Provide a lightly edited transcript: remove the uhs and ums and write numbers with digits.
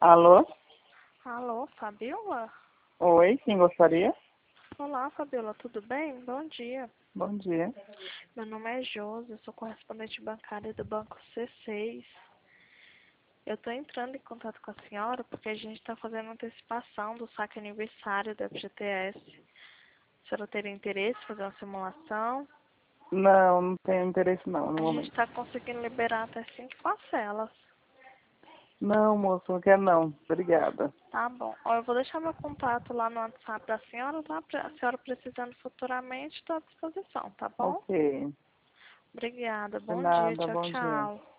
Alô? Alô, Fabiola? Oi, quem gostaria? Olá, Fabiola, tudo bem? Bom dia. Bom dia. Meu nome é Josi, eu sou correspondente bancária do Banco C6. Eu estou entrando em contato com a senhora porque a gente está fazendo antecipação do saque aniversário da FGTS. A senhora teria interesse em fazer uma simulação? Não tenho interesse não, no A gente momento. está conseguindo liberar até 5 parcelas. Não, moço, não quero não. Obrigada. Tá bom. Ó, eu vou deixar meu contato lá no WhatsApp da senhora, tá? A senhora precisando futuramente, estou à disposição, tá bom? Ok. Obrigada. De Bom dia. nada, Tchau, bom dia. tchau.